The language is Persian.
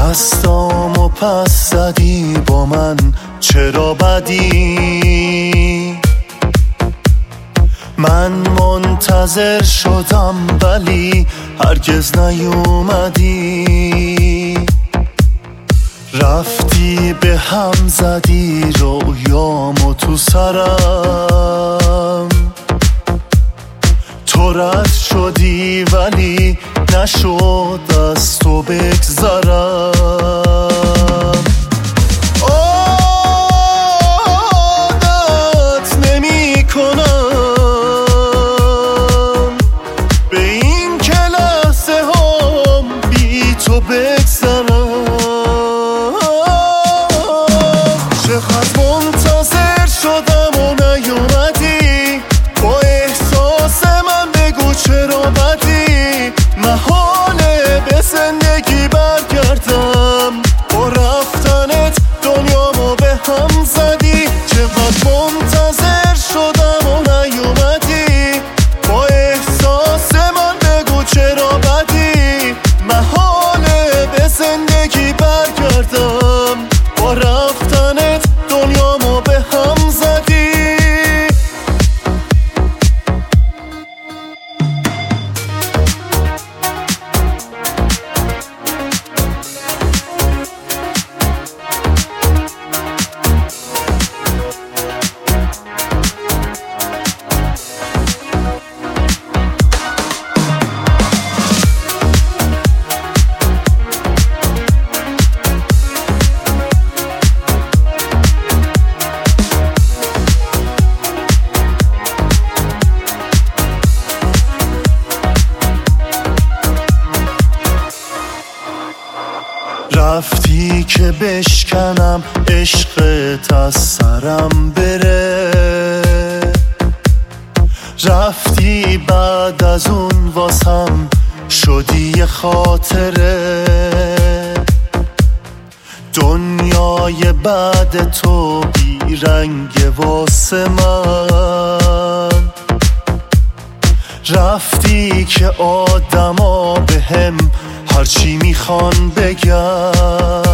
دستامو پس زدی با من، چرا بدی؟ من منتظر شدم ولی هرگز نیومدی. رفتی به هم زدی رویامو تو سرم، تو رد شدی ولی نشد از تو بگذرم. عادت نمی کنم به این که لحظه هم بی تو بگذرم. چقدر منتظر شدم و نیومدی، با احساس من بگو چرا بدی؟ محاله به زندگی برگردم، با رفتنت دنیامو به هم زدی. چقدر منتظر شدم و نیومدی، با احساس من بگو چرا بدی؟ محاله به زندگی برگردم، با رفتنت دنیامو به هم زدی. رفتی که بشکنم عشقت از سرم بره، رفتی بعد از اون واسم شدی یه خاطره. دنیای بعد تو بی رنگ واسه من، رفتی که آدما به هم هرچی میخوان بگن.